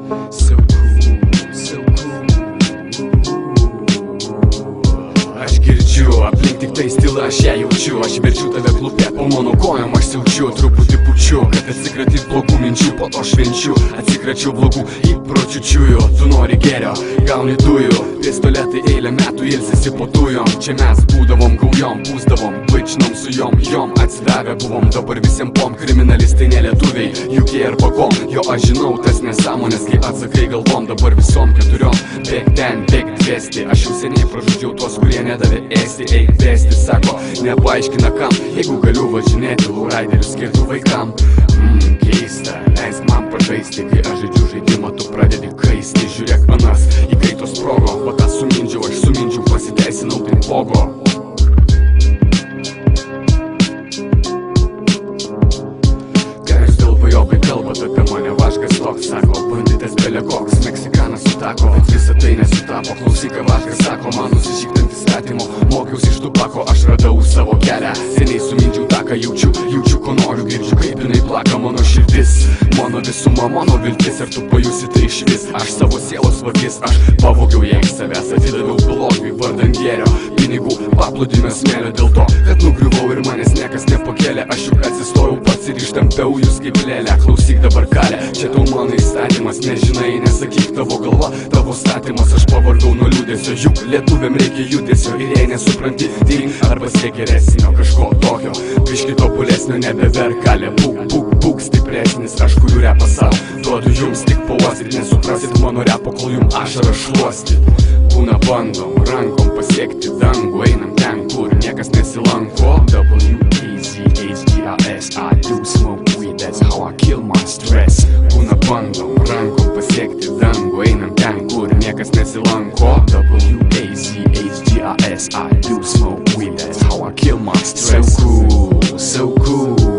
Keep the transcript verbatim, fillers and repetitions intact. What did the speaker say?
So cool, so cool. Aš girdžiu, aplink tik tai stila, aš ją jaučiu. Aš verčiu tave klūpė, po mano kojom aš siaučiu. Truputį pučiu, kad atsikratyt blogų minčių. Po to švenčiu, atsikračiau blogų įpročių čiuju. Tu nori gėrio, gauni dujų. Pistoletai eilę metų ilsisi po dujom. Čia mes būdavom gaujom, pūsdavom, vaikščinom su jom. Jom atsidavę buvom, dabar visiem pom. Kriminalistai nelietuviai, juk jie ir pakom. Jo aš žinau tas nesąmonės, kai atsakai galvom. Dabar visom keturiom, bėk ten, bėk dvesti. Aš jau seniai pražudžiau tuos, kurie nedavė ėsti. Eik vesti, sako, nepaaiškina kam. Jeigu galiu važinėti luraiderius skirtų vaikam. Mmm, keista, leisk man pažaisti. Kai aš žaidžiu žaidimą, tu pradedi kaisti. Žiūrėk anas, įkaito sprogo. O tą sumindžiau, aš sumindžiau, pasiteisinau tai pogo. Ką jūs dalbajokai kalbat apie mane, vaškas toks, sako. Banditas belekoks, meksikanas sutako. Bet visą tai nesutapo, klausyk, ką vaškas sako. Man nusišyktant įstatymo, mokiausi iš tupako. Aš radau savo kelią, seniai sumindžiau tą, ką jaučiu. Jaučiu, ko noriu, girdžiu, kaip jinai plaka mano širdis. Mano visuma, mano viltis, ir tu pajusi tai išvis. Aš savo sielos vagis, aš pavogiau ją iš savęs. Atidaviau blogiui vardan gėrio, pinigų, paplūdimio smėlio. Dėl to, kad nugriuvau ir manęs niekas nepakėlė. Aš juk atsistojau pats ir ištampiau jūs kaip lėlę. Klausyk dabar kalė, čia tau mano įstatymas. Nežinai, nesakyk, tavo galva, tavo statymas. Aš pavargau nuo liūdėsio, juk lietuviam reikia judesio. Ir jei nesupranti, dink arba siek geresnio kažko tokio. Biški tobulesnio nebeverk kalė. Būk, būk, būk stipresnis, aš kuriu repą savo. Duodu jums tik pauostyt, nesuprasit mano repo, kol jum ašarą šluostyt. Būna bandom rankom pasiekti dangų, einam ten, kur niekas nesilanko. W A Z H G A S, I do smoke weed, that's how I kill my stress. Būna bandom rankom pasiekti dangų, einam ten, kur niekas nesilanko. W A Z H G A S, I do smoke weed, that's how I kill my stress. So cool, so cool.